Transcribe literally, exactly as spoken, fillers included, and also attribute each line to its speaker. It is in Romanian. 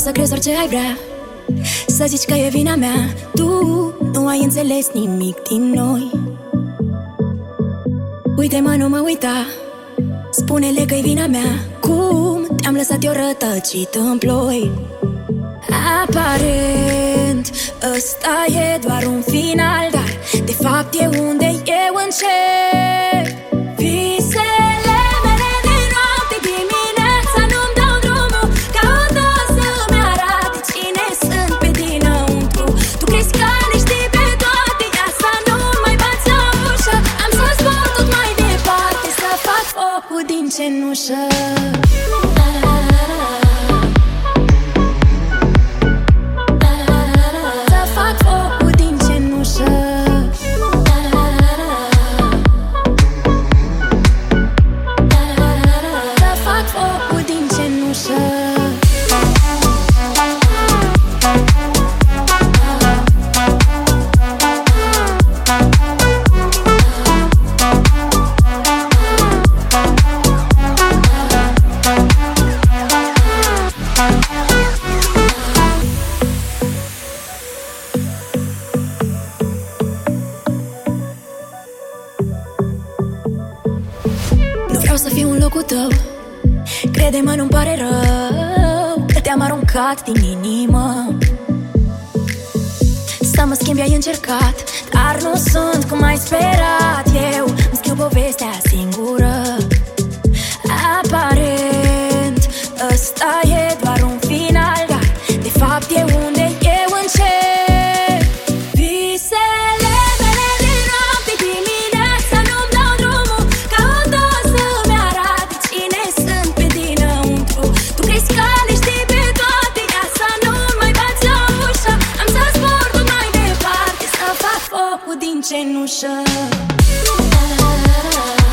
Speaker 1: să crezi orice ai vrea, să zici că e vina mea. Tu nu ai înțeles nimic din noi. Uite-mă, nu mă uita, spune-le că e vina mea. Cum te-am lăsat eu rătăcit în ploi. Aparent ăsta e doar un final, dar de fapt e unde eu încep. Visele mele de noapte, dimineața nu-mi dau drumul. Caută să-mi arate cine sunt pe dinăuntru. Tu crezi că le știi pe toate, ia să nu mai bați la ușă. Am să zbor tot mai departe, să fac focul din cenușă. Vreau să fiu în locul tău, crede-mă, nu-mi pare rău că te-am aruncat din inimă. Să mă schimbi ai încercat, dar nu sunt cum ai sperat. Eu îmi scriu povestea singură. Aparent ăsta e doar un final, dar de fapt e unde eu încep. Visele mele de noapte, dimineața nu-mi dau drumul. Caută să-mi arate cine sunt pe dinăuntru. Tu crezi că le știi pe toate, ia să nu mai bați la ușă. Am să zbor tot mai departe, să fac focul din cenușă.